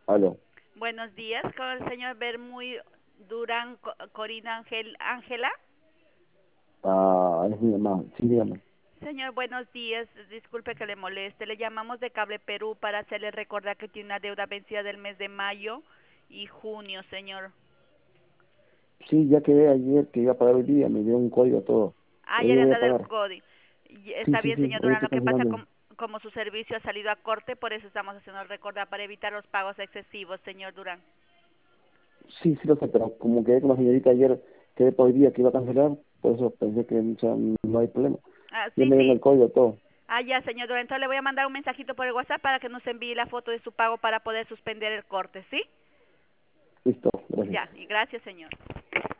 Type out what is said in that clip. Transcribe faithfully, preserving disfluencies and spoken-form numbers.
Aló. Buenos días, con el señor Bermuy Durán Co- Corina Ángel Ángela. Ah, es mi mamá. Sí, dígame. Señor, buenos días. Disculpe que le moleste. Le llamamos de Cable Perú para hacerle recordar que tiene una deuda vencida del mes de mayo y junio, señor. Sí, ya quedé ayer que iba a pagar hoy día, me dio un código todo. Ah, Hoy ya día le han voy a dado el pagar. código. Y Sí, está sí, bien, sí, señor hoy Durán. estoy Lo que pasa cancelando. com- como su servicio ha salido a corte, por eso estamos haciendo el recordar para evitar los pagos excesivos, señor Durán. Sí, sí lo sé, pero como quedé con la señorita ayer, quedé por hoy día que iba a cancelar, por eso pensé que o sea, no hay problema. Ah, Ya sí, me dieron sí. el código todo. Ah, ya, señor Durán. Entonces le voy a mandar un mensajito por el WhatsApp para que nos envíe la foto de su pago para poder suspender el corte, ¿sí? Listo, gracias. Ya, y gracias, señor.